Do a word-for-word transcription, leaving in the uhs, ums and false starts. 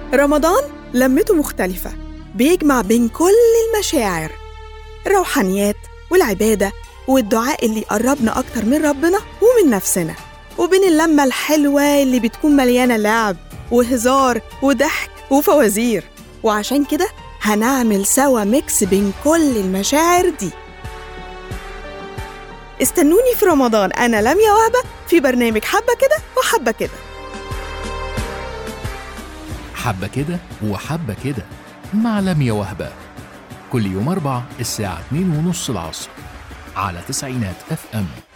رمضان لمته مختلفة، بيجمع بين كل المشاعر، الروحانيات والعبادة والدعاء اللي يقربنا أكتر من ربنا ومن نفسنا، وبين اللمة الحلوة اللي بتكون مليانة لعب وهزار وضحك وفوازير. وعشان كده هنعمل سوا ميكس بين كل المشاعر دي. استنوني في رمضان أنا لميا وهبة في برنامج حبة كده وحبة كده. حبة كده وحبة كده مع لميا وهبة، كل يوم أربع الساعة اتنين ونص العصر على تسعينات اف ام.